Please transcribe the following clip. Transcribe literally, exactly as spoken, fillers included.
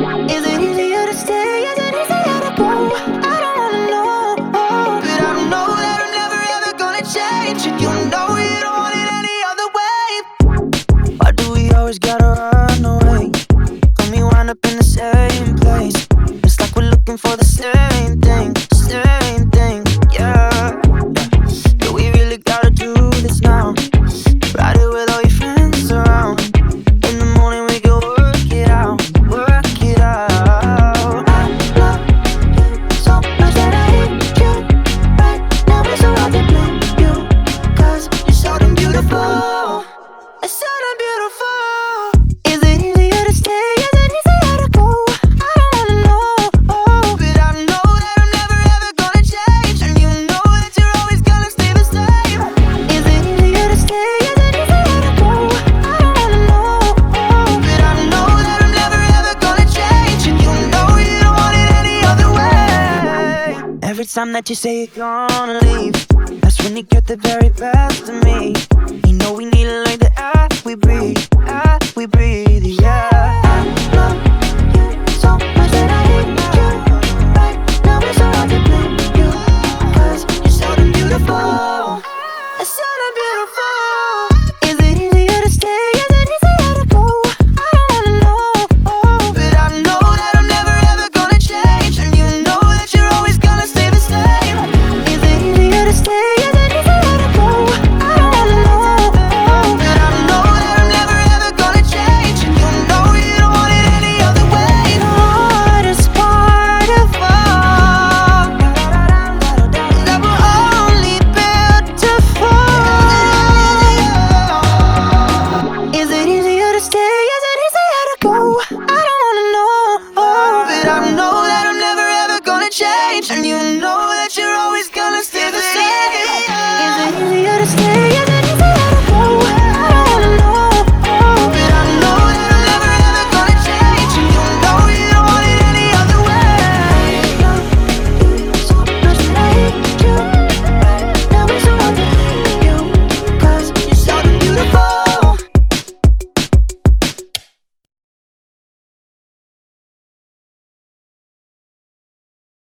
Is it easier to stay? Is it easier to go? I don't wanna know, but I know that I'm never ever gonna change, and you know you don't want it any other way. Why do we always gotta run away? Got me wound up in the same place. It's like we're looking for the same thing, same thing, yeah. Do we really gotta do this now? Ride it with all your friends around. In the morning we go work it out, work it out. I love you so much that I hate you. Right now it's so hard to blame you, 'cause you're so damn beautiful. It's so damn beautiful. Is it easier to stay? Is it easier to go? I don't wanna know, but I know that I'm never ever gonna change, and you know that you're always gonna stay the same. Is it easier to stay? Is it easier to go? I don't wanna know, but I know that I'm never ever gonna change, and you know you don't want it any other way. Every time that you say you're gonna leave, that's when you get the very best of me. You know we need it like the air we breathe, air we breathe, yeah. I love you so much that I hate you. Right now it's so hard to blame you, 'cause you're so damn beautiful. It's so damn beautiful. Is it easier to stay? Is it easier to go? I don't wanna know, but I know that I'm never ever gonna change, and you know that you're always gonna stay the same. Is it easier to stay? Is it easier to go? I don't wanna know, but I know that I'm never ever gonna change, and you know you don't want it any other way. The hardest part of all is that we're only built to fall. Is it easier to stay? Is it easier to go? I don't wanna know, but I know that I'm never ever gonna change, and you